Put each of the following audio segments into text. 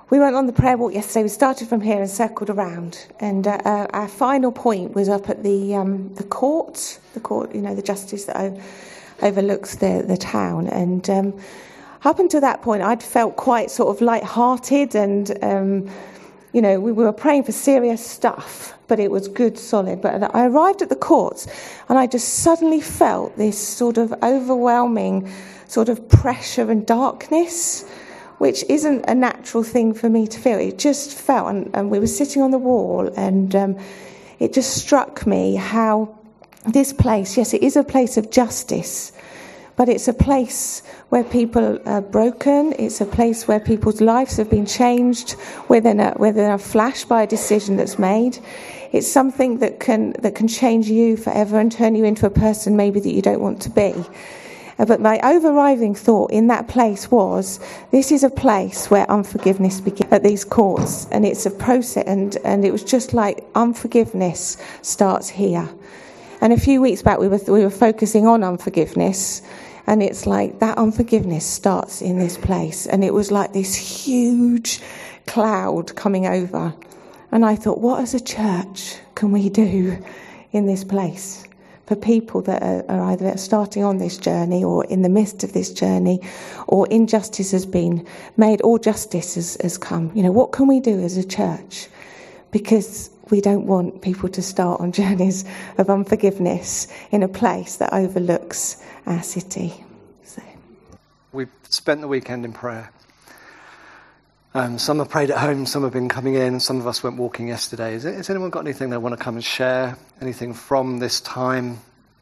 We went on the prayer walk yesterday. We started from here and circled around, and our final point was up at the court, the justice that overlooks the town. And up until that point, I'd felt quite sort of light-hearted, and we were praying for serious stuff, but it was good, solid. But I arrived at the courts, and I just suddenly felt this sort of overwhelming sort of pressure and darkness, which isn't a natural thing for me to feel. It just felt, and we were sitting on the wall, and it just struck me how this place, yes, it is a place of justice, but it's a place where people are broken. It's a place where people's lives have been changed within a flash by a decision that's made. It's something that can change you forever and turn you into a person maybe that you don't want to be. But my overriding thought in that place was, this is a place where unforgiveness begins at these courts, and it's a process, and it was just like unforgiveness starts here. And a few weeks back we were focusing on unforgiveness, and it's like that unforgiveness starts in this place, and it was like this huge cloud coming over. And I thought, what as a church can we do in this place for people that are either starting on this journey or in the midst of this journey, or injustice has been made or justice has come? What can we do as a church? Because we don't want people to start on journeys of unforgiveness in a place that overlooks our city. So we've spent the weekend in prayer. Some have prayed at home, some have been coming in, some of us went walking yesterday. Has anyone got anything they want to come and share? Anything from this time?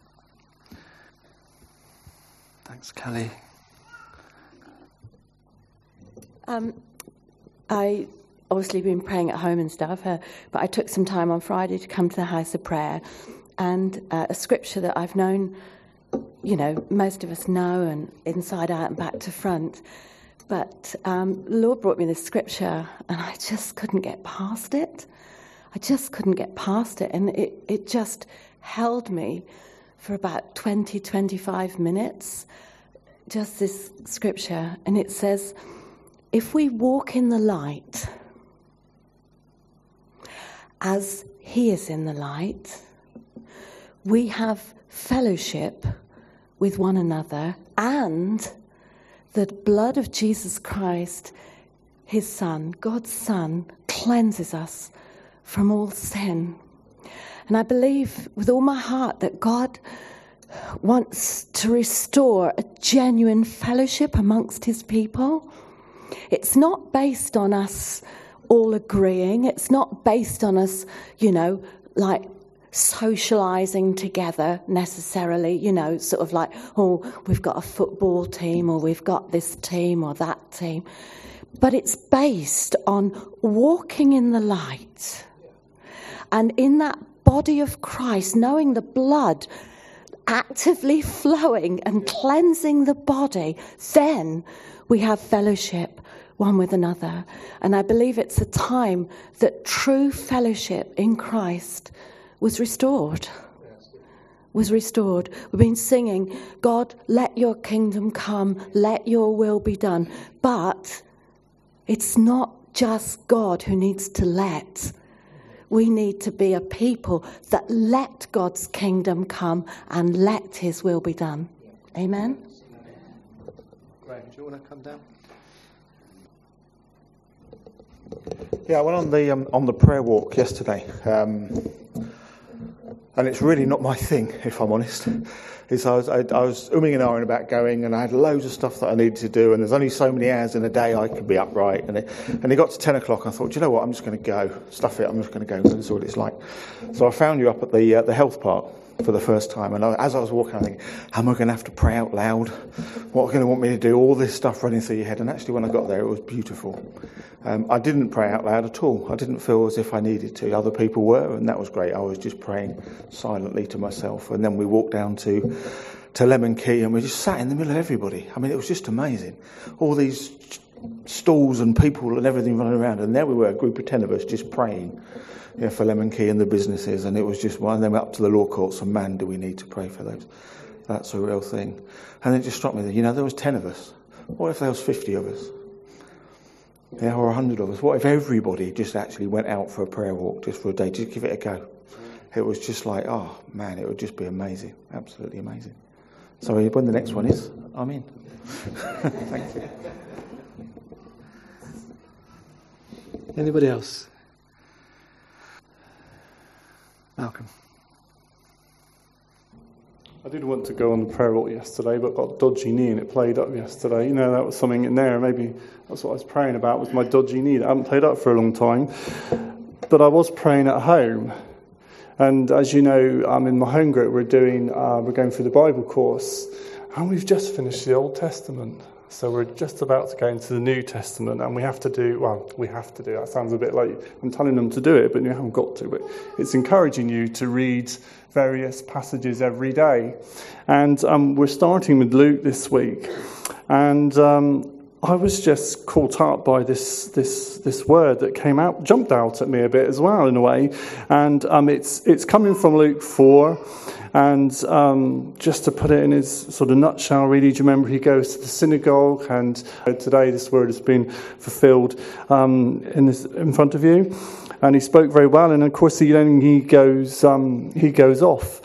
Thanks, Kelly. I obviously been praying at home and stuff, but I took some time on Friday to come to the house of prayer, and a scripture that I've known, most of us know, and inside out and back to front. But the Lord brought me this scripture, and I just couldn't get past it. And it just held me for about 20, 25 minutes, just this scripture. And it says, if we walk in the light as he is in the light, we have fellowship with one another, and the blood of Jesus Christ, his Son, God's Son, cleanses us from all sin. And I believe with all my heart that God wants to restore a genuine fellowship amongst his people. It's not based on us all agreeing. It's not based on us, like socializing together necessarily, sort of like, oh, we've got a football team, or we've got this team or that team. But it's based on walking in the light. And in that body of Christ, knowing the blood actively flowing and cleansing the body, then we have fellowship one with another. And I believe it's a time that true fellowship in Christ was restored. We've been singing, God, let your kingdom come, let your will be done. But it's not just God who needs to let. We need to be a people that let God's kingdom come and let his will be done. Amen? Graham, do you want to come down? Yeah, I went on the prayer walk yesterday. And it's really not my thing, if I'm honest. I was umming and ahhing about going, and I had loads of stuff that I needed to do, and there's only so many hours in a day I could be upright. And it got to 10 o'clock, I thought, do you know what, I'm just going to go. Stuff it, I'm just going to go, and see what it's like. So I found you up at the health park for the first time, and as I was walking, I think, am I going to have to pray out loud? What are they going to want me to do? All this stuff running through your head. And actually, when I got there, it was beautiful. I didn't pray out loud at all. I didn't feel as if I needed to. Other people were, and that was great. I was just praying silently to myself. And then we walked down to Lemon Key, and we just sat in the middle of everybody. I mean, it was just amazing. All these stalls and people and everything running around, and there we were, a group of 10 of us just praying for Lemon Key and the businesses. And it was just one. And then we're up to the law courts, and man, do we need to pray for those. That's a real thing. And it just struck me that, there was 10 of us. What if there was 50 of us? Yeah, or 100 of us. What if everybody just actually went out for a prayer walk just for a day, just give it a go? It was just like, oh man, it would just be amazing, absolutely amazing. So when the next one is, I'm in. Thank you. Anybody else? Malcolm. I did want to go on the prayer walk yesterday, but got a dodgy knee and it played up yesterday. You know, that was something in there. Maybe that's what I was praying about, was my dodgy knee that I haven't played up for a long time. But I was praying at home. And as you know, in my home group, we're going through the Bible course. And we've just finished the Old Testament. So we're just about to go into the New Testament, and we have to do, that sounds a bit like I'm telling them to do it, but you haven't got to. But it's encouraging you to read various passages every day. And we're starting with Luke this week. And I was just caught up by this word that jumped out at me a bit as well, in a way. And it's coming from Luke 4. And just to put it in his sort of nutshell, really, do you remember he goes to the synagogue, and today this word has been fulfilled in front of you. And he spoke very well, and of course he goes off,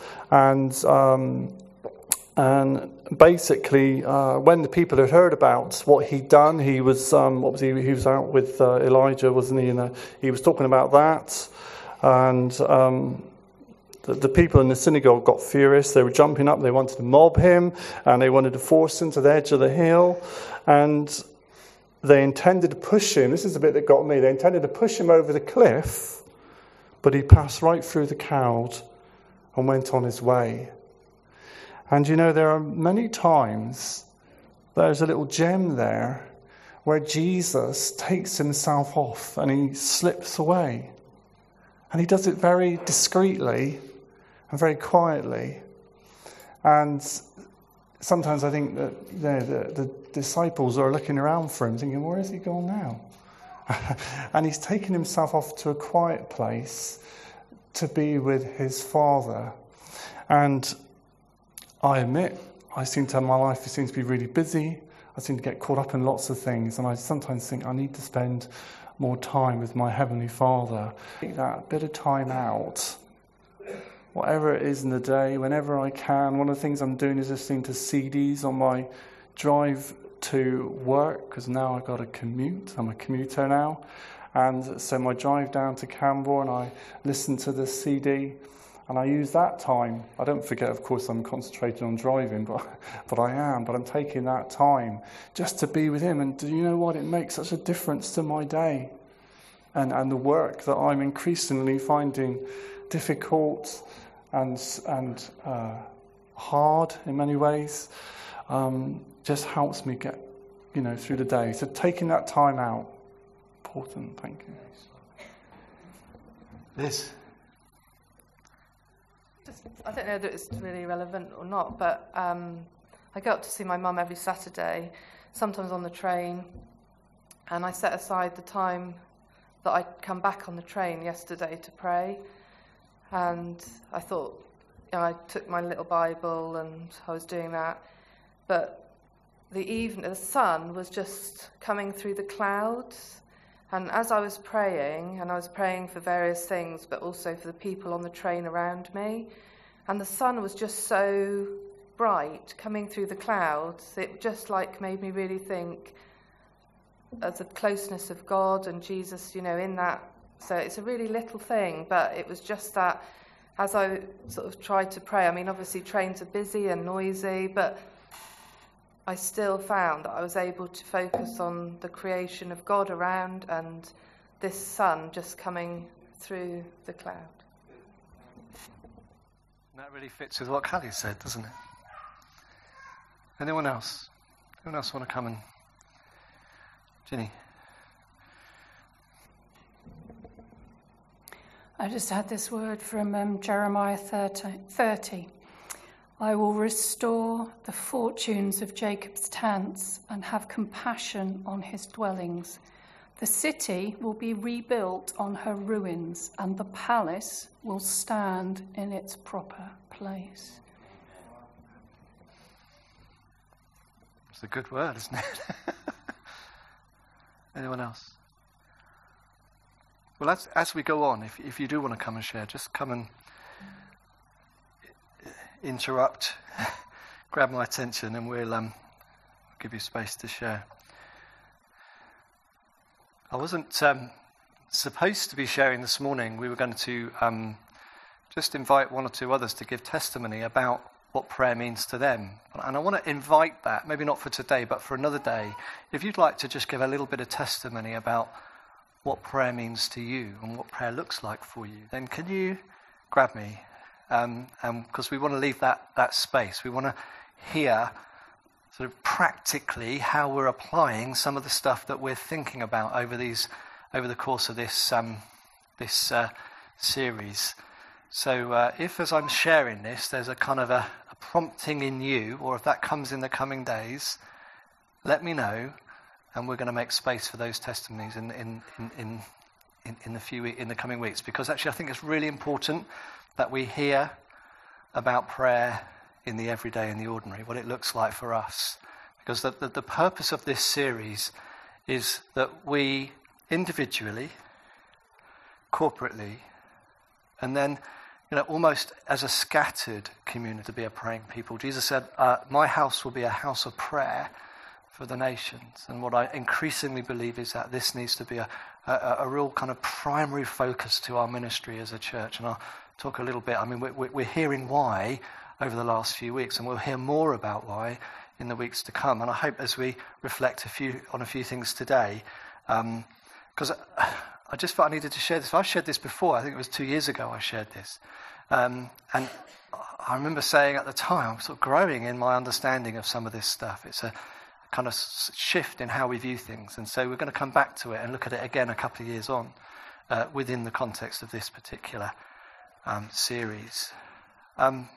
and basically when the people had heard about what he'd done, he was he was out with Elijah, wasn't he? And he was talking about that, and the people in the synagogue got furious. They were jumping up. They wanted to mob him, and they wanted to force him to the edge of the hill. And they intended to push him. This is the bit that got me. They intended to push him over the cliff, but he passed right through the crowd and went on his way. And you know, there are many times there's a little gem there where Jesus takes himself off and he slips away. And he does it very discreetly and very quietly. And sometimes I think that the disciples are looking around for him, thinking, where is he gone now? And he's taken himself off to a quiet place to be with his Father. And I admit, my life seems to be really busy. I seem to get caught up in lots of things. And I sometimes think I need to spend more time with my Heavenly Father. Take that bit of time out, whatever it is in the day, whenever I can. One of the things I'm doing is listening to CDs on my drive to work, because now I've got a commute. I'm a commuter now. And so my drive down to Camborne, I listen to the CD, and I use that time. I don't forget, of course, I'm concentrating on driving, but I am. But I'm taking that time just to be with him. And do you know what? It makes such a difference to my day and the work that I'm increasingly finding difficult and hard in many ways. Just helps me get, through the day. So taking that time out, important. Thank you. Liz. I don't know that it's really relevant or not, but I go up to see my mum every Saturday, sometimes on the train, and I set aside the time that I'd come back on the train yesterday to pray. And I thought, I took my little Bible and I was doing that, but the sun was just coming through the clouds. And as I was praying, and I was praying for various things, but also for the people on the train around me, and the sun was just so bright coming through the clouds, it just made me really think of the closeness of God and Jesus, in that. So it's a really little thing, but it was just that as I sort of tried to pray, obviously trains are busy and noisy, but I still found that I was able to focus on the creation of God around and this sun just coming through the cloud. And that really fits with what Callie said, doesn't it? Anyone else? Anyone else want to come and... Ginny? I just had this word from Jeremiah 30. I will restore the fortunes of Jacob's tents and have compassion on his dwellings. The city will be rebuilt on her ruins, and the palace will stand in its proper place. It's a good word, isn't it? Anyone else? Well, as we go on, if you do want to come and share, just come and interrupt, grab my attention, and we'll give you space to share. I wasn't supposed to be sharing this morning. We were going to just invite one or two others to give testimony about what prayer means to them. And I want to invite that, maybe not for today, but for another day. If you'd like to just give a little bit of testimony about what prayer means to you and what prayer looks like for you, then can you grab me? Because we want to leave that space. We want to hear sort of practically how we're applying some of the stuff that we're thinking about over the course of this series. So if, as I'm sharing this, there's a kind of a prompting in you, or if that comes in the coming days, let me know, and we're going to make space for those testimonies in the coming weeks. Because actually, I think it's really important that we hear about prayer in the everyday and the ordinary, what it looks like for us. Because the purpose of this series is that we individually, corporately, and then almost as a scattered community to be a praying people. Jesus said, my house will be a house of prayer for the nations. And what I increasingly believe is that this needs to be a real kind of primary focus to our ministry as a church. And I'll talk a little bit. I mean, we're hearing why over the last few weeks, and we'll hear more about why in the weeks to come. And I hope as we reflect on a few things today, because I just felt I needed to share this. I've shared this before. I think it was 2 years ago I shared this. And I remember saying at the time, I'm sort of growing in my understanding of some of this stuff. It's a kind of shift in how we view things. And so we're going to come back to it and look at it again a couple of years on within the context of this particular series. And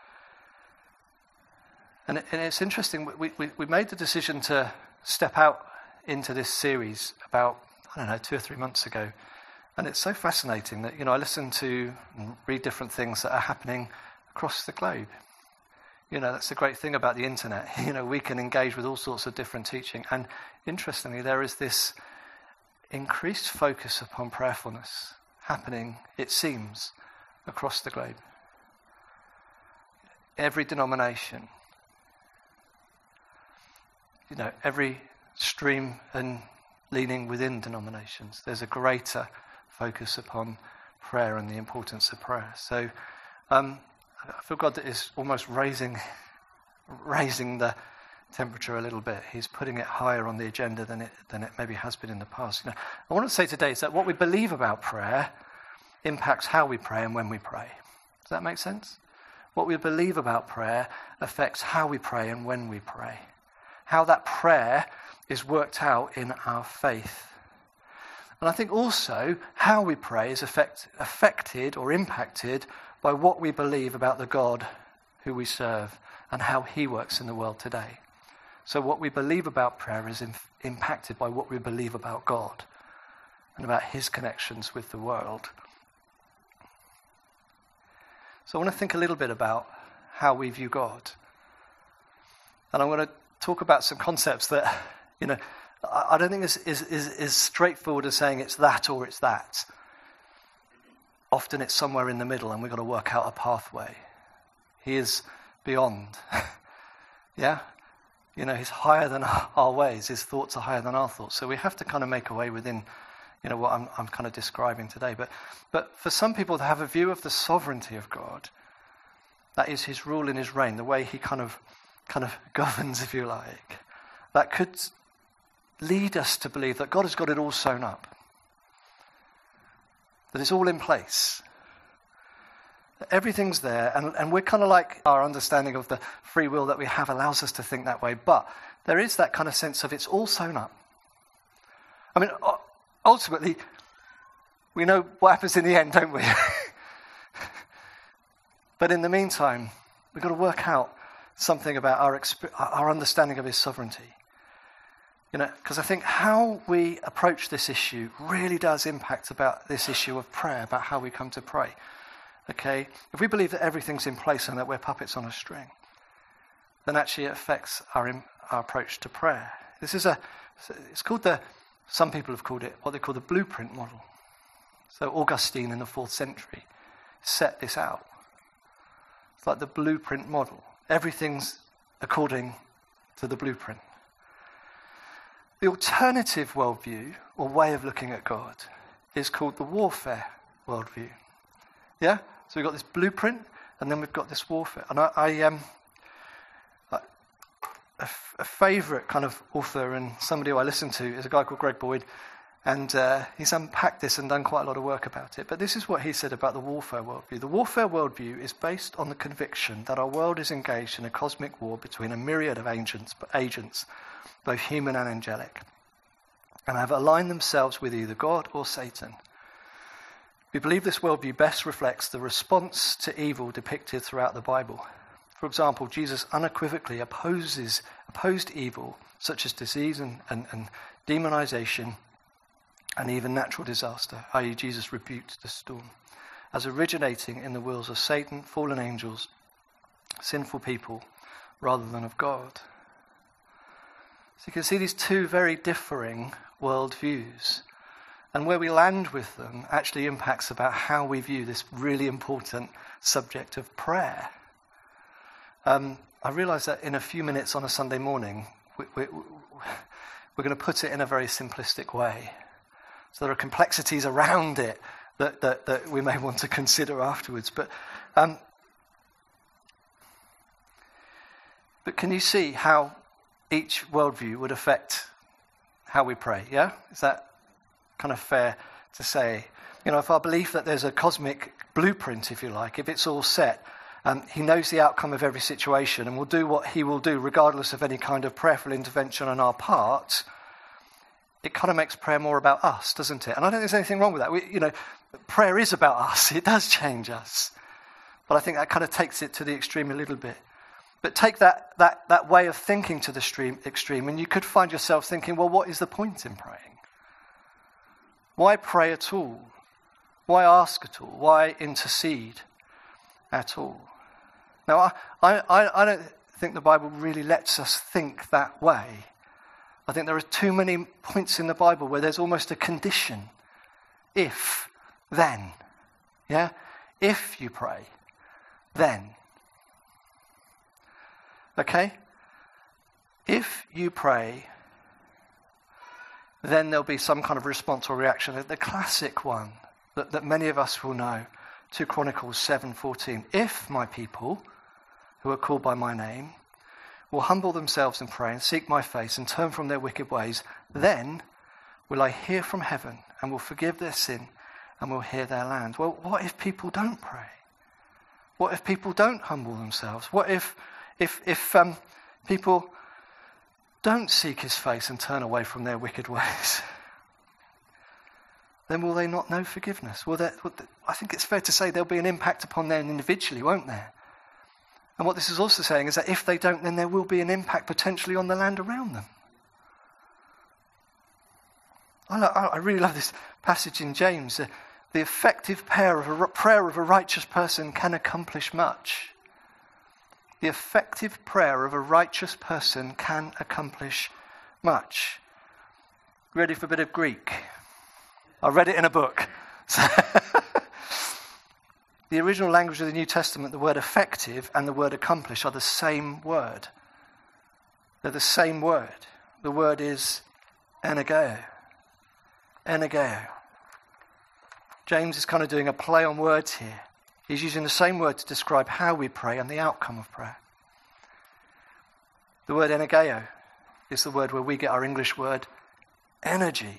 it's interesting, we made the decision to step out into this series about 2 or 3 months ago. And it's so fascinating that, I listen to and read different things that are happening across the globe. That's the great thing about the internet. We can engage with all sorts of different teaching. And interestingly, there is this increased focus upon prayerfulness happening, it seems, across the globe. Every denomination, every stream and leaning within denominations, there's a greater focus upon prayer and the importance of prayer. So I feel God that is almost raising the temperature a little bit. He's putting it higher on the agenda than it maybe has been in the past. I want to say today is that what we believe about prayer impacts how we pray and when we pray. Does that make sense? What we believe about prayer affects how we pray and when we pray. How that prayer is worked out in our faith. And I think also how we pray is affected or impacted by what we believe about the God who we serve and how he works in the world today. So what we believe about prayer is impacted by what we believe about God and about his connections with the world. So I want to think a little bit about how we view God. And I'm going to talk about some concepts that, I don't think is straightforward as saying it's that or it's that. Often it's somewhere in the middle and we've got to work out a pathway. He is beyond. Yeah? He's higher than our ways. His thoughts are higher than our thoughts. So we have to kind of make a way within, what I'm kind of describing today. But for some people to have a view of the sovereignty of God, that is his rule and his reign, the way he kind of governs, if you like, that could lead us to believe that God has got it all sewn up. That it's all in place. That everything's there, and we're kind of like, our understanding of the free will that we have allows us to think that way, but there is that kind of sense of it's all sewn up. I mean, ultimately, we know what happens in the end, don't we? But in the meantime, we've got to work out something about our understanding of his sovereignty. Because I think how we approach this issue really does impact about this issue of prayer, about how we come to pray. Okay? If we believe that everything's in place and that we're puppets on a string, then actually it affects our approach to prayer. It's called some people have called it what they call the blueprint model. So Augustine in the 4th century set this out. It's like the blueprint model. Everything's according to the blueprint. The alternative worldview, or way of looking at God, is called the warfare worldview. Yeah? So we've got this blueprint, and then we've got this warfare. And a favourite kind of author and somebody who I listen to is a guy called Greg Boyd, and he's unpacked this and done quite a lot of work about it. But this is what he said about the warfare worldview. The warfare worldview is based on the conviction that our world is engaged in a cosmic war between a myriad of agents, both human and angelic, and have aligned themselves with either God or Satan. We believe this worldview best reflects the response to evil depicted throughout the Bible. For example, Jesus unequivocally opposed evil, such as disease and demonization, and even natural disaster, i.e. Jesus rebuked the storm, as originating in the wills of Satan, fallen angels, sinful people, rather than of God. So you can see these two very differing worldviews. And where we land with them actually impacts about how we view this really important subject of prayer. I realise that in a few minutes on a Sunday morning, we're going to put it in a very simplistic way. So there are complexities around it that we may want to consider afterwards. But can you see how each worldview would affect how we pray? Yeah? Is that kind of fair to say? You know, if our belief that there's a cosmic blueprint, if you like, if it's all set, he knows the outcome of every situation and will do what he will do regardless of any kind of prayerful intervention on our part, it kind of makes prayer more about us, doesn't it? And I don't think there's anything wrong with that. Prayer is about us. It does change us. But I think that kind of takes it to the extreme a little bit. But take that way of thinking to the extreme, and you could find yourself thinking, well, what is the point in praying? Why pray at all? Why ask at all? Why intercede at all? Now, I don't think the Bible really lets us think that way. I think there are too many points in the Bible where there's almost a condition. If, then. Yeah? If you pray, then. Okay? If you pray, then there'll be some kind of response or reaction. The classic one that many of us will know, 2 Chronicles 7:14. If my people, who are called by my name, will humble themselves and pray and seek my face and turn from their wicked ways, then will I hear from heaven and will forgive their sin and will heal their land. Well, what if people don't pray? What if people don't humble themselves? What if people don't seek his face and turn away from their wicked ways? Then will they not know forgiveness? I think it's fair to say there'll be an impact upon them individually, won't there? And what this is also saying is that if they don't, then there will be an impact potentially on the land around them. I really love this passage in James. The effective prayer of a righteous person can accomplish much. The effective prayer of a righteous person can accomplish much. Ready for a bit of Greek? I read it in a book. The original language of the New Testament, the word effective and the word accomplish are the same word. They're the same word. The word is energeo. Energeo. James is kind of doing a play on words here. He's using the same word to describe how we pray and the outcome of prayer. The word energeo is the word where we get our English word energy.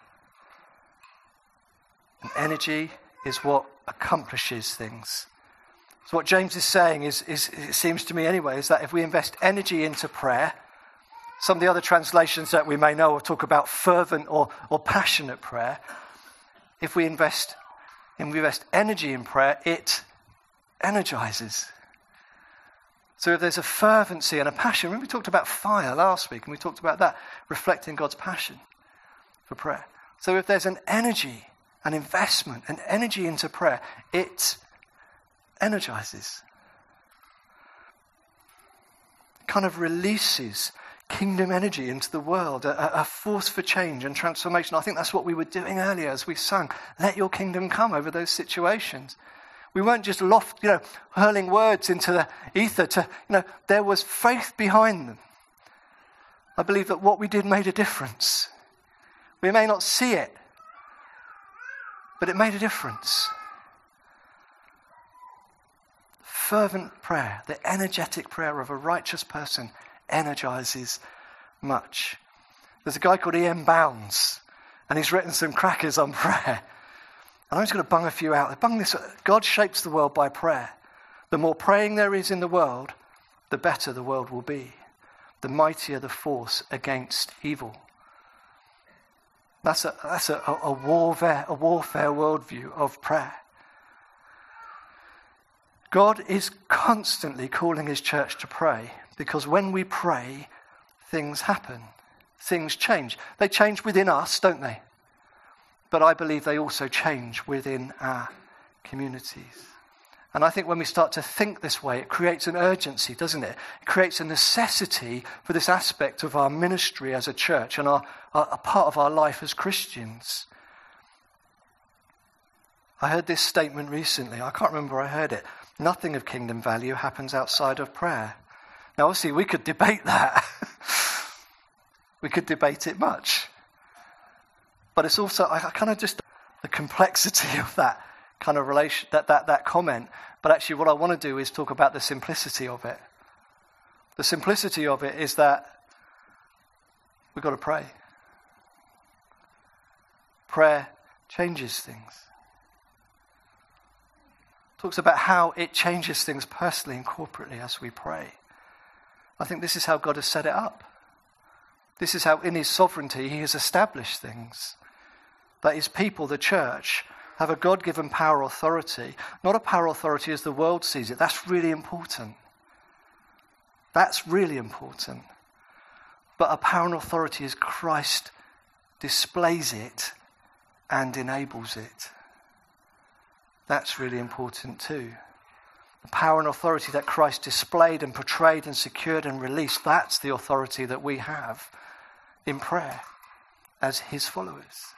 And energy is what accomplishes things. So what James is saying is, it seems to me anyway, is that if we invest energy into prayer, some of the other translations that we may know will talk about fervent or passionate prayer. If we invest energy in prayer, it energizes. So if there's a fervency and a passion, remember we talked about fire last week, and we talked about that, reflecting God's passion for prayer. So if there's an energy, an investment, an energy into prayer, it energizes. It kind of releases kingdom energy into the world, a force for change and transformation. I think that's what we were doing earlier as we sang, let your kingdom come over those situations. We weren't just hurling words into the ether. There was faith behind them. I believe that what we did made a difference. We may not see it, but it made a difference. Fervent prayer, the energetic prayer of a righteous person, energizes much. There's a guy called E.M. Bounds, and he's written some crackers on prayer. And I'm just going to bung a few out. Bung this. God shapes the world by prayer. The more praying there is in the world, the better the world will be. The mightier the force against evil. That's a warfare worldview of prayer. God is constantly calling his church to pray, because when we pray, things happen. Things change. They change within us, don't they? But I believe they also change within our communities. And I think when we start to think this way, it creates an urgency, doesn't it? It creates a necessity for this aspect of our ministry as a church and a part of our life as Christians. I heard this statement recently. I can't remember where I heard it. Nothing of kingdom value happens outside of prayer. Now, obviously, we could debate that. We could debate it much. But it's also, I kind of just, the complexity of that kind of relation, that comment. But actually what I want to do is talk about the simplicity of it. The simplicity of it is that we've got to pray. Prayer changes things. Talks about how it changes things personally and corporately as we pray. I think this is how God has set it up. This is how in his sovereignty he has established things. That his people, the church, have a God-given power authority. Not a power authority as the world sees it. That's really important. That's really important. But a power and authority as Christ displays it and enables it. That's really important too. The power and authority that Christ displayed and portrayed and secured and released, that's the authority that we have in prayer as his followers.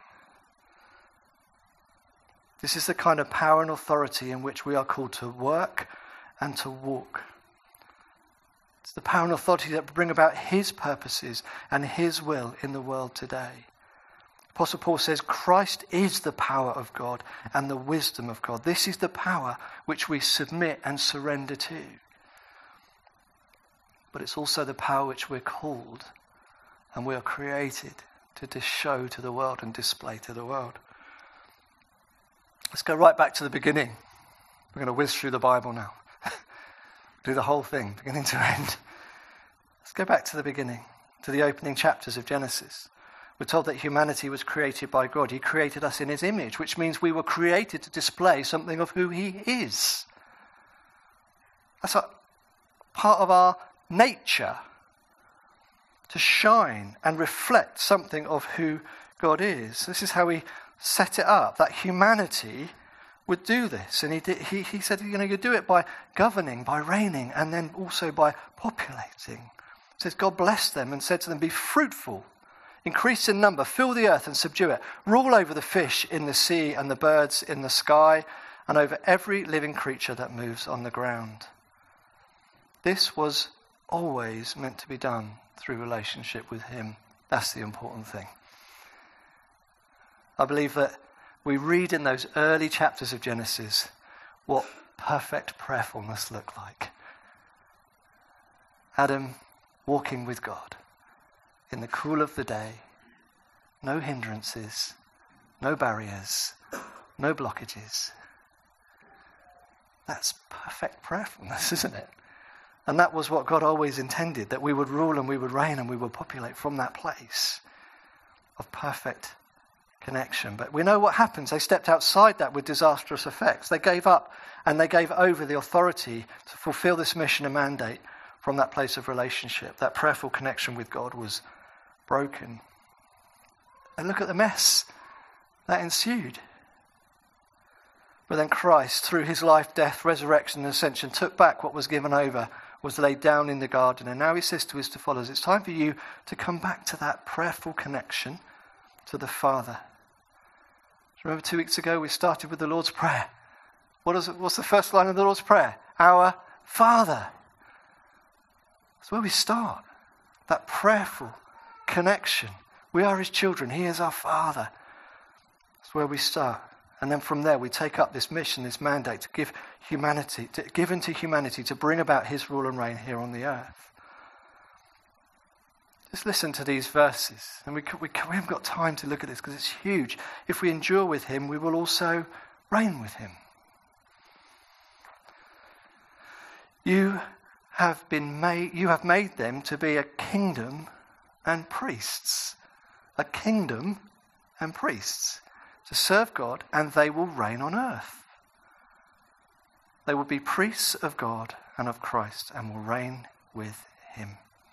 This is the kind of power and authority in which we are called to work and to walk. It's the power and authority that bring about his purposes and his will in the world today. Apostle Paul says, Christ is the power of God and the wisdom of God. This is the power which we submit and surrender to. But it's also the power which we're called and we are created to show to the world and display to the world. Let's go right back to the beginning. We're going to whiz through the Bible now. Do the whole thing, beginning to end. Let's go back to the beginning, to the opening chapters of Genesis. We're told that humanity was created by God. He created us in his image, which means we were created to display something of who he is. That's a part of our nature, to shine and reflect something of who God is. This is how he set it up, that humanity would do this. And he said, you do it by governing, by reigning, and then also by populating. It says God blessed them and said to them, be fruitful, increase in number, fill the earth and subdue it, rule over the fish in the sea and the birds in the sky, and over every living creature that moves on the ground. This was always meant to be done through relationship with him. That's the important thing. I believe that we read in those early chapters of Genesis what perfect prayerfulness looked like. Adam walking with God in the cool of the day, no hindrances, no barriers, no blockages. That's perfect prayerfulness, isn't it? And that was what God always intended, that we would rule and we would reign and we would populate from that place of perfect connection. But we know what happens. They stepped outside that with disastrous effects. They gave up and they gave over the authority to fulfill this mission and mandate from that place of relationship. That prayerful connection with God was broken. And look at the mess that ensued. But then Christ, through his life, death, resurrection, and ascension, took back what was given over was laid down in the garden. And now he says to his followers, it's time for you to come back to that prayerful connection to the Father. Remember 2 weeks ago we started with the Lord's Prayer. What's the first line of the Lord's Prayer? Our Father. That's where we start. That prayerful connection. We are his children. He is our Father. That's where we start. And then from there we take up this mission, this mandate to give into humanity to bring about his rule and reign here on the earth. Just listen to these verses. And we haven't got time to look at this because it's huge. If we endure with him, we will also reign with him. You have made them to be a kingdom and priests. A kingdom and priests. To serve God, and they will reign on earth. They will be priests of God and of Christ and will reign with him.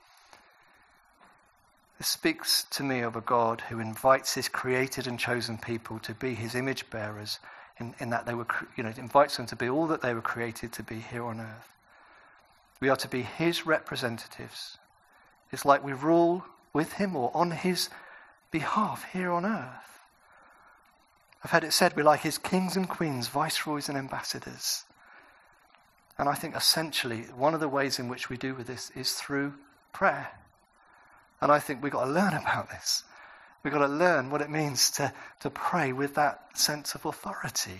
This speaks to me of a God who invites his created and chosen people to be his image bearers in that they were, invites them to be all that they were created to be here on earth. We are to be his representatives. It's like we rule with him or on his behalf here on earth. I've heard it said we're like his kings and queens, viceroys and ambassadors. And I think essentially one of the ways in which we do with this is through prayer. And I think we've got to learn about this. We've got to learn what it means to pray with that sense of authority.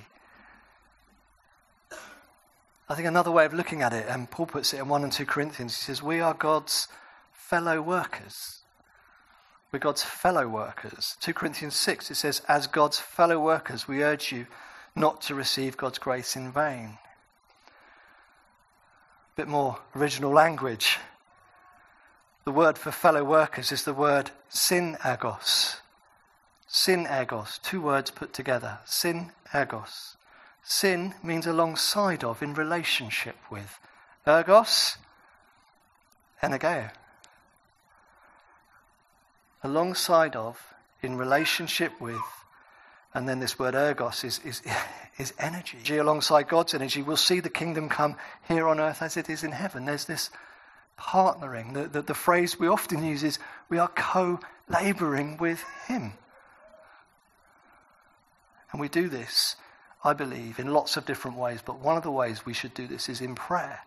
I think another way of looking at it, and Paul puts it in 1 and 2 Corinthians, he says, we are God's fellow workers. We're God's fellow workers. 2 Corinthians 6, it says, as God's fellow workers, we urge you not to receive God's grace in vain. A bit more original language. The word for fellow workers is the word synergos. Synergos, 2 words put together. Synergos. Syn means alongside of, in relationship with. Ergos, energeo. Alongside of, in relationship with, and then this word ergos is energy. Alongside God's energy, we'll see the kingdom come here on earth as it is in heaven. There's this partnering. The phrase we often use is we are co-labouring with him. And we do this, I believe, in lots of different ways, but one of the ways we should do this is in prayer.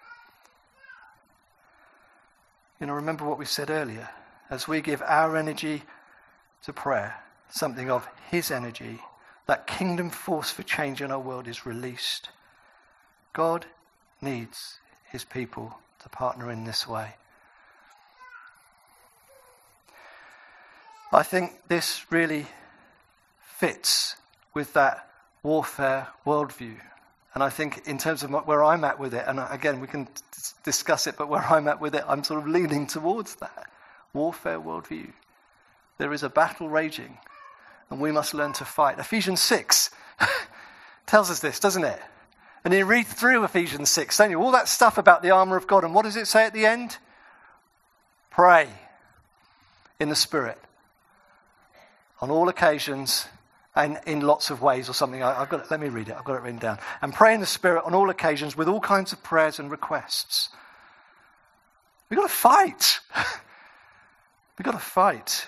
Remember what we said earlier. As we give our energy to prayer, something of his energy, that kingdom force for change in our world is released. God needs his people to partner in this way. I think this really fits with that warfare worldview. And I think in terms of where I'm at with it, and again, we can discuss it, but where I'm at with it, I'm sort of leaning towards that warfare worldview. There is a battle raging, and we must learn to fight. Ephesians 6 tells us this, doesn't it? And you read through Ephesians 6, don't you? All that stuff about the armour of God, and what does it say at the end? Pray in the Spirit on all occasions and in lots of ways or something. Let me read it. I've got it written down. And pray in the Spirit on all occasions with all kinds of prayers and requests. We've got to fight. We've got to fight.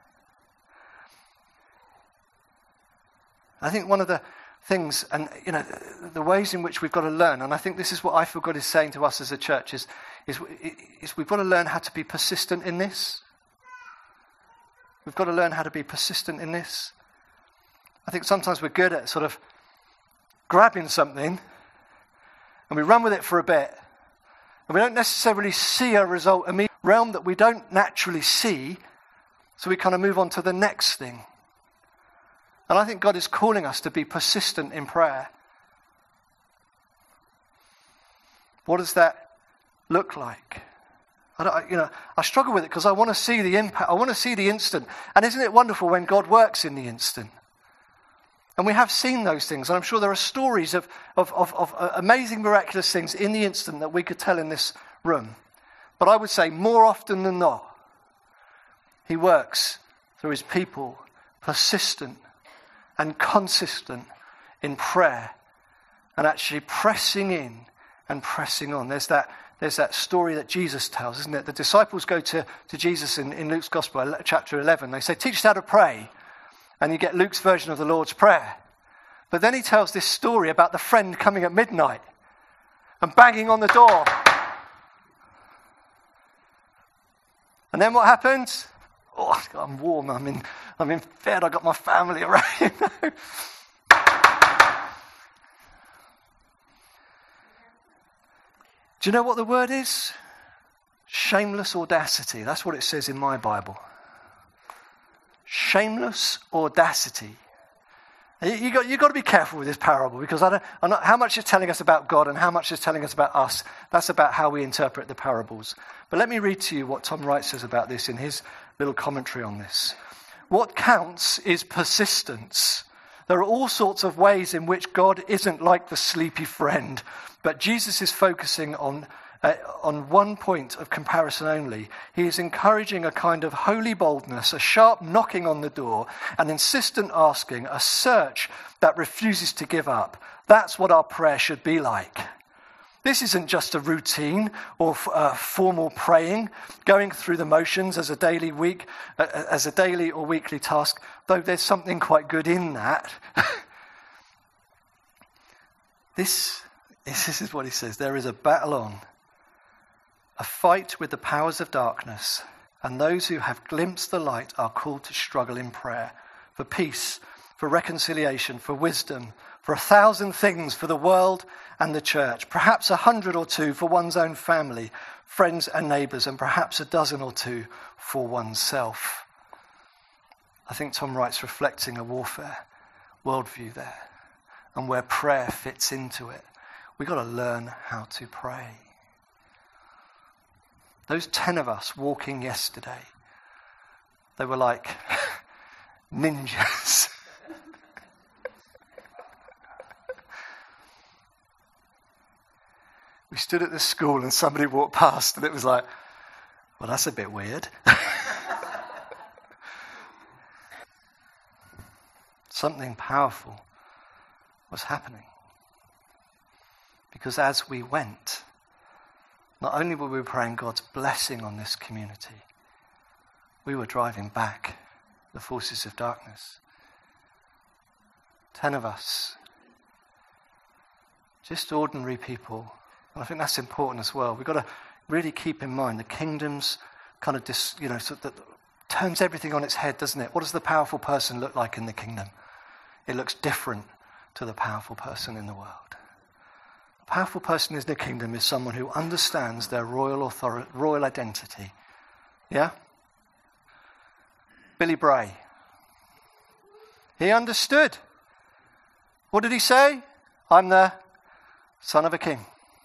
I think one of the things, and the ways in which we've got to learn, and I think this is what I feel God is saying to us as a church, is we've got to learn how to be persistent in this. We've got to learn how to be persistent in this. I think sometimes we're good at sort of grabbing something and we run with it for a bit and we don't necessarily see a result in the realm that we don't naturally see, so we kind of move on to the next thing. And I think God is calling us to be persistent in prayer. What does that look like? I struggle with it because I want to see the impact. I want to see the instant. And isn't it wonderful when God works in the instant? And we have seen those things. And I'm sure there are stories of amazing, miraculous things in the instant that we could tell in this room. But I would say more often than not, he works through his people, persistent and consistent in prayer and actually pressing in and pressing on. There's that there's that story that Jesus tells, isn't it? The disciples go to Jesus in Luke's Gospel, chapter 11. They say, teach us how to pray. And you get Luke's version of the Lord's Prayer. But then he tells this story about the friend coming at midnight and banging on the door. And then what happens? Oh, I'm warm. I'm in bed. I've got my family around. Do you know what the word is? Shameless audacity. That's what it says in my Bible. Shameless audacity. You've got to be careful with this parable, because I'm not, how much it's telling us about God and how much it's telling us about us. That's about how we interpret the parables. But let me read to you what Tom Wright says about this in his little commentary on this. What counts is persistence. There are all sorts of ways in which God isn't like the sleepy friend, but Jesus is focusing on one point of comparison only. He is encouraging a kind of holy boldness, a sharp knocking on the door, an insistent asking, a search that refuses to give up. That's what our prayer should be like. This isn't just a routine or formal praying, going through the motions as a daily or weekly task, though there's something quite good in that. This is what he says. There is a battle on, a fight with the powers of darkness, and those who have glimpsed the light are called to struggle in prayer for peace, for reconciliation, for wisdom, for 1,000 things for the world and the church, perhaps 100 or 2 for one's own family, friends and neighbours, and perhaps 12 or 2 for oneself. I think Tom Wright's reflecting a warfare worldview there, and where prayer fits into it. We've got to learn how to pray. Those 10 of us walking yesterday, they were like ninjas. We stood at the school and somebody walked past and it was like, well, that's a bit weird. Something powerful was happening. Because as we went, not only were we praying God's blessing on this community, we were driving back the forces of darkness. 10 of us, just ordinary people. And I think that's important as well. We've got to really keep in mind the kingdom's kind of, sort of turns everything on its head, doesn't it? What does the powerful person look like in the kingdom? It looks different to the powerful person in the world. The powerful person in the kingdom is someone who understands their royal identity. Yeah? Billy Bray. He understood. What did he say? I'm the son of a king.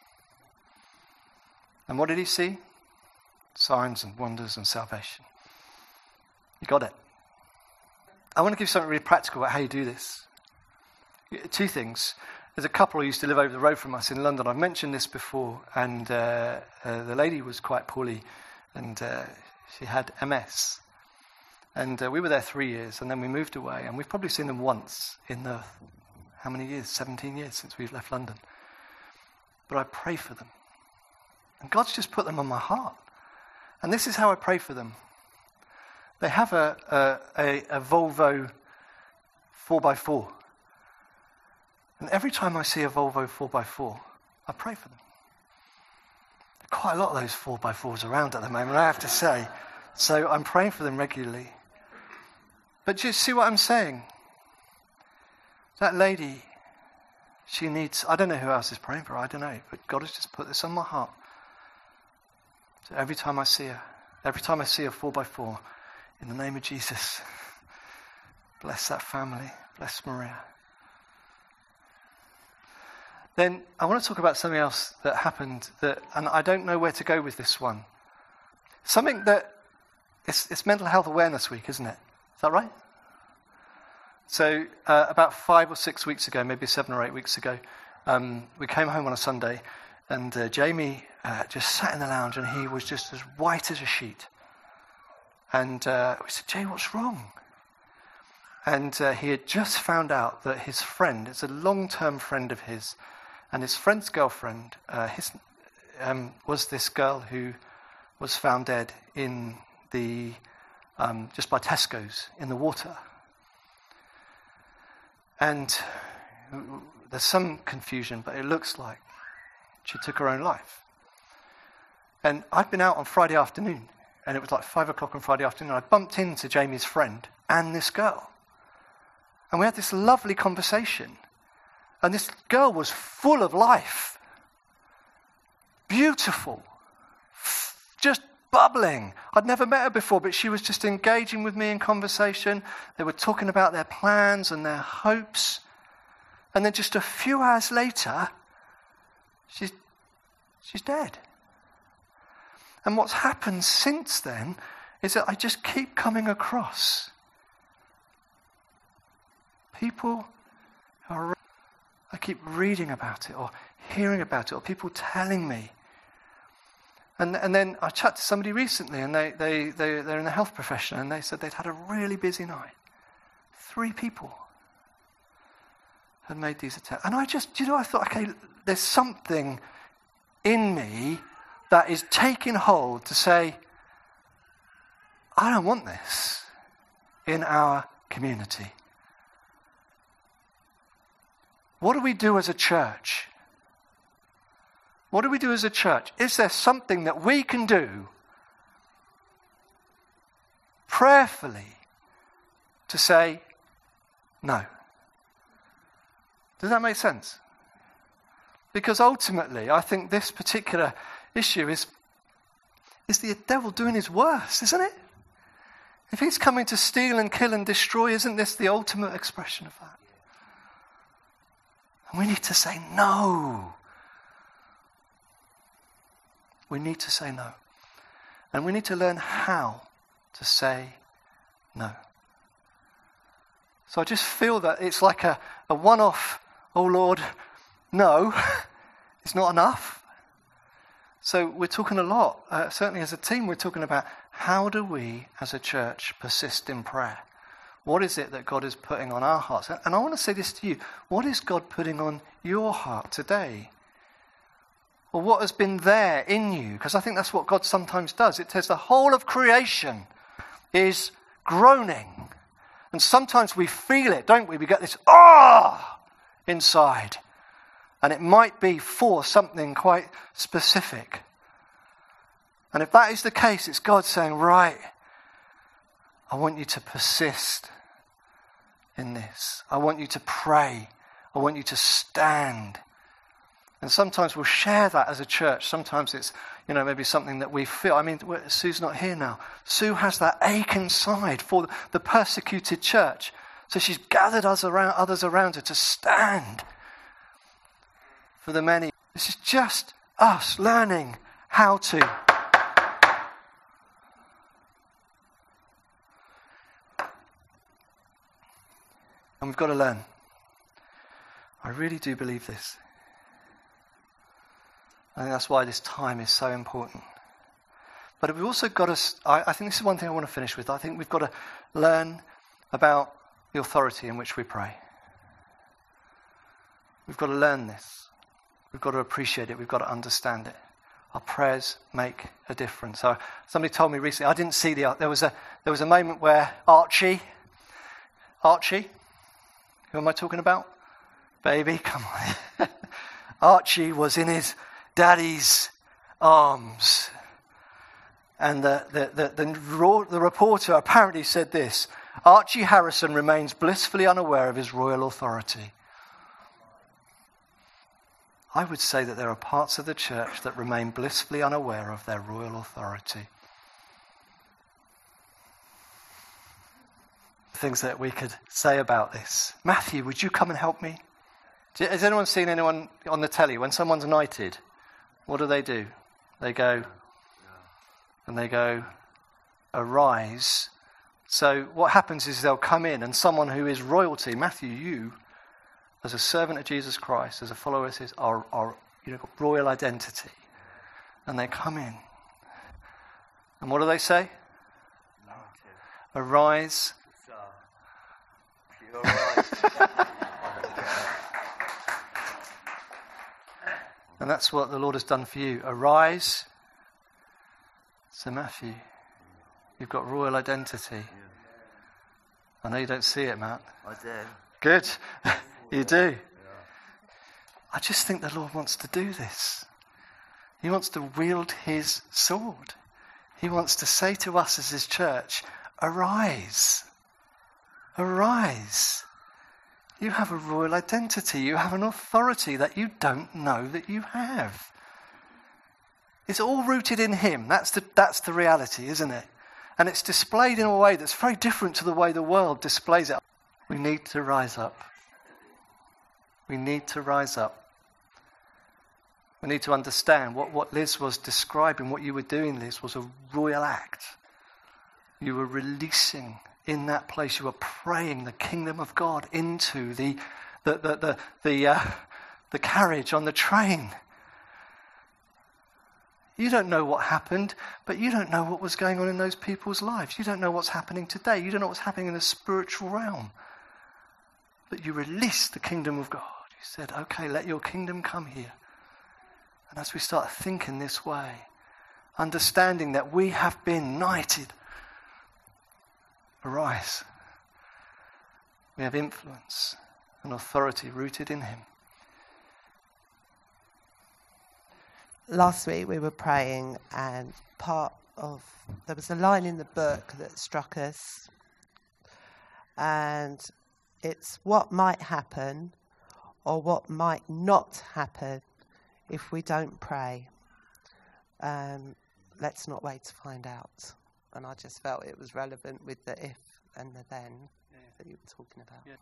And what did he see? Signs and wonders and salvation. You got it. I want to give something really practical about how you do this. 2 things. There's a couple who used to live over the road from us in London. I've mentioned this before, and the lady was quite poorly, and she had MS. And we were there 3 years, and then we moved away, and we've probably seen them once in the, how many years? 17 years since we've left London. But I pray for them. And God's just put them on my heart. And this is how I pray for them. They have a Volvo 4x4. And every time I see a Volvo 4x4, I pray for them. There are quite a lot of those 4x4s around at the moment, I have to say. So I'm praying for them regularly. But just see what I'm saying. That lady, she needs, I don't know who else is praying for her, I don't know. But God has just put this on my heart. So every time I see her, every time I see a 4x4, in the name of Jesus, bless that family, bless Maria. Then I want to talk about something else that happened, and I don't know where to go with this one. Something that, it's Mental Health Awareness Week, isn't it? Is that right? So about 5 or 6 weeks ago, maybe 7 or 8 weeks ago, we came home on a Sunday, and Jamie just sat in the lounge, and he was just as white as a sheet. And we said, Jay, what's wrong? And he had just found out that his friend, it's a long-term friend of his, and his friend's girlfriend, was this girl who was found dead in the just by Tesco's in the water. And there's some confusion, but it looks like she took her own life. And I'd been out on Friday afternoon, and it was like 5 o'clock on Friday afternoon. I bumped into Jamie's friend and this girl. And we had this lovely conversation. And this girl was full of life. Beautiful. Just bubbling. I'd never met her before, but she was just engaging with me in conversation. They were talking about their plans and their hopes. And then just a few hours later, she's dead. And what's happened since then is that I just keep coming across people who I keep reading about it or hearing about it or people telling me. And then I chatted to somebody recently, and they're in the health profession, and they said they'd had a really busy night. 3 people had made these attempts. And I thought, okay, there's something in me that is taking hold to say, I don't want this in our community. What do we do as a church? What do we do as a church? Is there something that we can do prayerfully to say no? Does that make sense? Because ultimately, I think this particular issue is the devil doing his worst, isn't it? If he's coming to steal and kill and destroy, isn't this the ultimate expression of that? And we need to say no. We need to say no. And we need to learn how to say no. So I just feel that it's like a one-off, oh Lord, no, it's not enough. So we're talking a lot, certainly as a team, we're talking about how do we as a church persist in prayer? What is it that God is putting on our hearts? And I want to say this to you. What is God putting on your heart today? Or what has been there in you? Because I think that's what God sometimes does. It says the whole of creation is groaning. And sometimes we feel it, don't we? We get this, inside. And it might be for something quite specific. And if that is the case, it's God saying, right, I want you to persist in this. I want you to pray. I want you to stand. And sometimes we'll share that as a church. Sometimes it's, maybe something that we feel. I mean, Sue's not here now. Sue has that ache inside for the persecuted church. So she's gathered others around her to stand for the many. This is just us learning how to. And we've got to learn. I really do believe this. I think that's why this time is so important. But we've also got to, I think this is one thing I want to finish with. I think we've got to learn about the authority in which we pray. We've got to learn this. We've got to appreciate it. We've got to understand it. Our prayers make a difference. So somebody told me recently, I didn't see there was a moment where Archie, who am I talking about? Baby, come on. Archie was in his daddy's arms. And the reporter apparently said this: Archie Harrison remains blissfully unaware of his royal authority. I would say that there are parts of the church that remain blissfully unaware of their royal authority. Things that we could say about this. Matthew, would you come and help me? Has anyone seen anyone on the telly when someone's knighted? What do? They go, and they go, arise. So what happens is they'll come in, and someone who is royalty, Matthew, you, as a servant of Jesus Christ, as a follower of his, are royal identity. And they come in. And what do they say? Arise. And that's what the Lord has done for you. Arise. So Matthew, you've got royal identity. I know you don't see it, Matt. I do. Good. You do. I just think the Lord wants to do this. He wants to wield his sword. He wants to say to us as his church, arise. Arise. You have a royal identity. You have an authority that you don't know that you have. It's all rooted in him. That's the reality, isn't it? And it's displayed in a way that's very different to the way the world displays it. We need to rise up. We need to rise up. We need to understand what Liz was describing, what you were doing, Liz, was a royal act. You were releasing in that place, you were praying the kingdom of God into the carriage on the train. You don't know what happened, but you don't know what was going on in those people's lives. You don't know what's happening today. You don't know what's happening in the spiritual realm. But you released the kingdom of God. You said, okay, let your kingdom come here. And as we start thinking this way, understanding that we have been knighted, arise. We have influence and authority rooted in him. Last week we were praying, and there was a line in the book that struck us, and it's what might happen or what might not happen if we don't pray. Let's not wait to find out. And I just felt it was relevant with the if and the then that you were talking about. Yeah.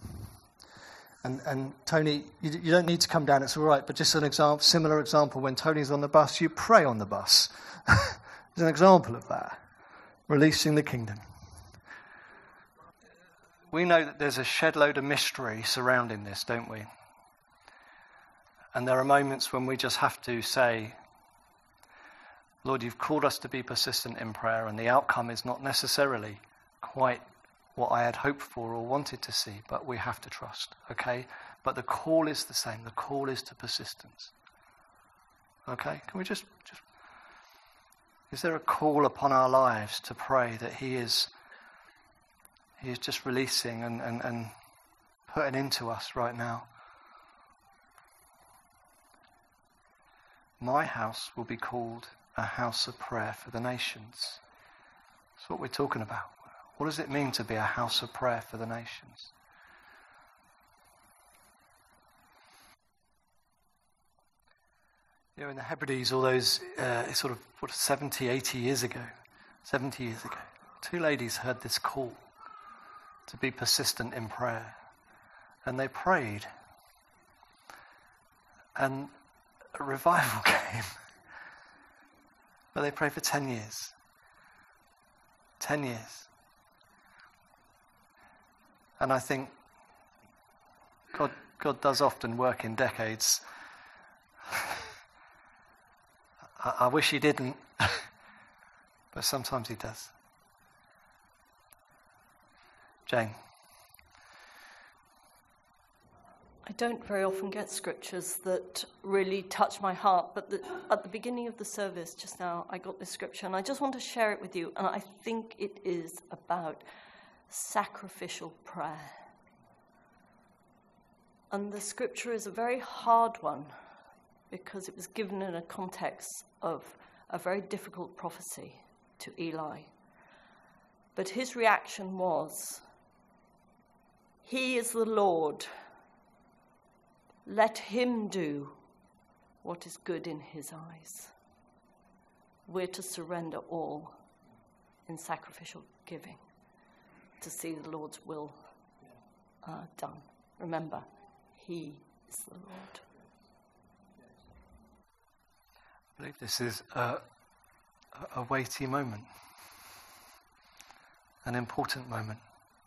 And Tony, you don't need to come down, it's all right, but just an example, similar example, when Tony's on the bus, you pray on the bus. There's an example of that, releasing the kingdom. We know that there's a shed load of mystery surrounding this, don't we? And there are moments when we just have to say, Lord, you've called us to be persistent in prayer, and the outcome is not necessarily quite what I had hoped for or wanted to see, but we have to trust, okay? But the call is the same. The call is to persistence. Okay? Can we just is there a call upon our lives to pray that he is just releasing and putting into us right now? My house will be called a house of prayer for the nations. That's what we're talking about. What does it mean to be a house of prayer for the nations? You know, in the Hebrides, all those, 70 years ago, two ladies heard this call to be persistent in prayer. And they prayed. And a revival came. But they prayed for 10 years. 10 years. And I think God does often work in decades. I wish he didn't, but sometimes he does. Jane. I don't very often get scriptures that really touch my heart, but at the beginning of the service just now, I got this scripture, and I just want to share it with you, and I think it is about sacrificial prayer. And the scripture is a very hard one because it was given in a context of a very difficult prophecy to Eli. But his reaction was, "He is the Lord. Let him do what is good in his eyes." We're to surrender all in sacrificial giving to see the Lord's will done. Remember, he is the Lord. I believe this is a weighty moment, an important moment.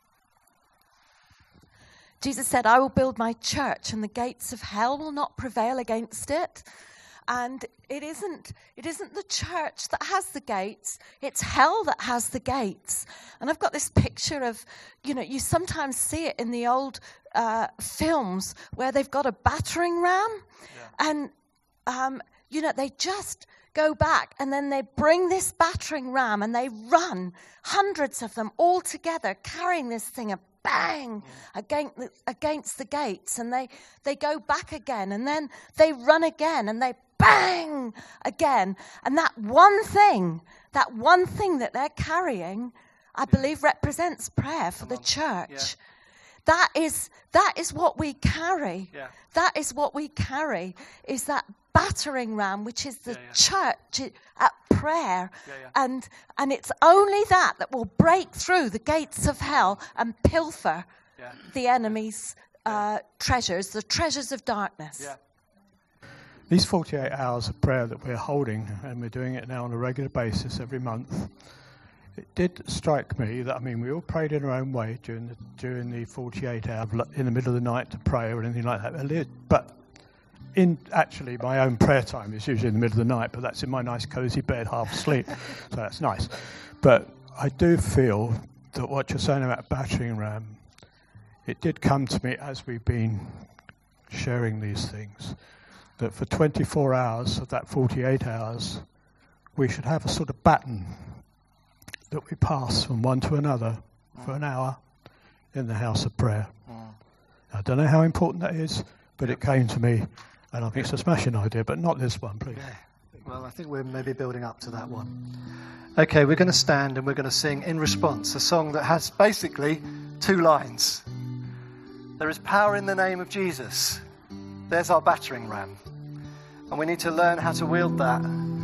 Jesus said, "I will build my church, and the gates of hell will not prevail against it." And it isn't the church that has the gates, it's hell that has the gates. And I've got this picture of, you sometimes see it in the old films where they've got a battering ram, and they just go back and then they bring this battering ram and they run, hundreds of them all together, carrying this thing and bang against the gates. And they go back again and then they run again and they bang again. And that one thing that they're carrying, I believe, represents prayer for the church. Yeah. That is what we carry. Yeah. That is what we carry, is that battering ram, which is the church at prayer. And it's only that will break through the gates of hell and pilfer the enemy's treasures, the treasures of darkness. Yeah. These 48 hours of prayer that we're holding, and we're doing it now on a regular basis every month, it did strike me that, we all prayed in our own way during the 48 hours, in the middle of the night to pray or anything like that. But in actually my own prayer time is usually in the middle of the night, but that's in my nice cosy bed, half asleep, so that's nice. But I do feel that what you're saying about battering ram, it did come to me as we've been sharing these things, that for 24 hours of that 48 hours, we should have a sort of baton that we pass from one to another for an hour in the house of prayer. I don't know how important that is, but it came to me, and I think it's a smashing idea, but not this one, please. Yeah. Well, I think we're maybe building up to that one. Okay, we're going to stand and we're going to sing in response a song that has basically 2 lines. There is power in the name of Jesus. There's our battering ram. And we need to learn how to wield that.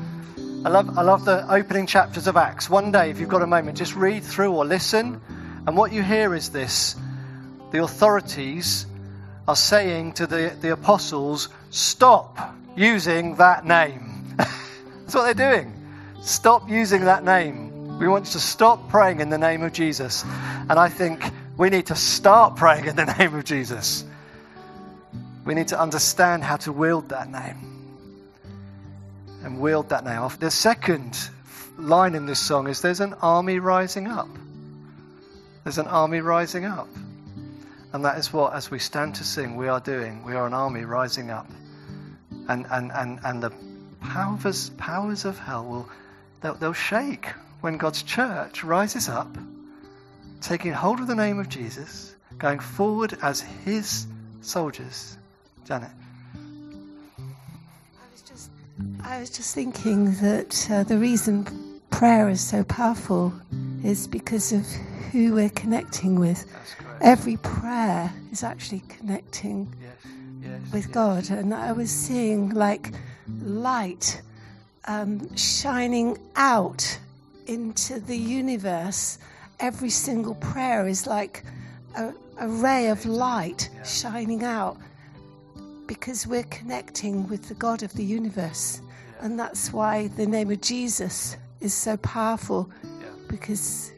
I love the opening chapters of Acts. One day, if you've got a moment, just read through or listen. And what you hear is this. The authorities are saying to the apostles, stop using that name. That's what they're doing. Stop using that name. We want you to stop praying in the name of Jesus. And I think we need to start praying in the name of Jesus. We need to understand how to wield that name. And wield that name. The second line in this song is there's an army rising up. There's an army rising up. And that is what, as we stand to sing, we are doing. We are an army rising up. And the powers of hell they'll shake when God's church rises up, taking hold of the name of Jesus, going forward as his soldiers. Janet. I was just thinking that the reason prayer is so powerful is because of who we're connecting with. Every prayer is actually connecting with God. And I was seeing like light shining out into the universe. Every single prayer is like a ray of light shining out, because we're connecting with the God of the universe. And that's why the name of Jesus is so powerful, because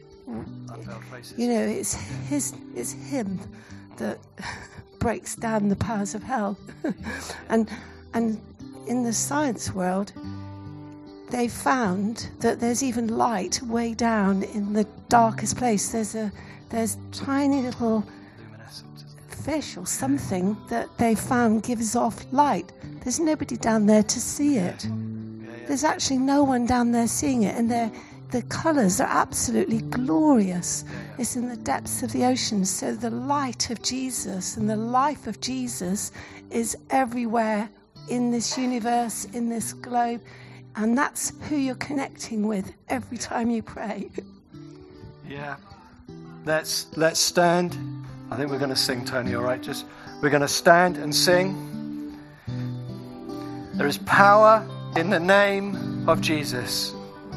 it's him that breaks down the powers of hell. and in the science world, they found that there's even light way down in the darkest place. There's tiny little fish or something that they found gives off light. There's nobody down there to see it. There's actually no one down there seeing it, and the colours are absolutely glorious. It's in the depths of the ocean. So the light of Jesus and the life of Jesus is everywhere in this universe, in this globe, and that's who you're connecting with every time you pray. Yeah. Let's stand. I think we're going to sing, Tony, all right? We're going to stand and sing. There is power in the name of Jesus.